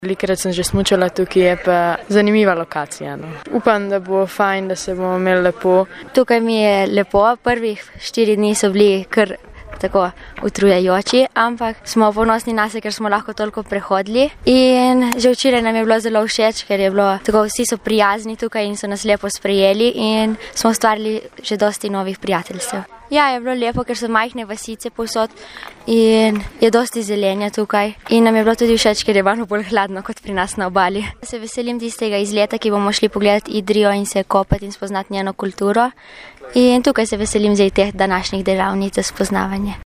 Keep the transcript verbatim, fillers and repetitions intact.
Velikokrat sem že smučala tukaj, je pa zanimiva lokacija. No. Upam, da bo fajn, da se bomo imeli lepo. Tukaj mi je lepo, prvih štiri dni so bili kar tako utrujajoči, ampak smo ponosni nase, ker smo lahko toliko prehodili. In že včeraj nam je bilo zelo všeč, ker je bilo tako, vsi so prijazni tukaj in so nas lepo sprejeli in smo ustvarili že dosti novih prijateljstev. Ja, je bilo lepo, ker so majhne vasice povsod in je dosti zelenja tukaj. In nam je bilo tudi všeč, ker je malo bolj hladno kot pri nas na obali. Se veselim tistega izleta, ki bomo šli pogledati Idrijo in se kopati in spoznati njeno kulturo. In tukaj se veselim zdaj teh današnjih delavnic za spoznavanje.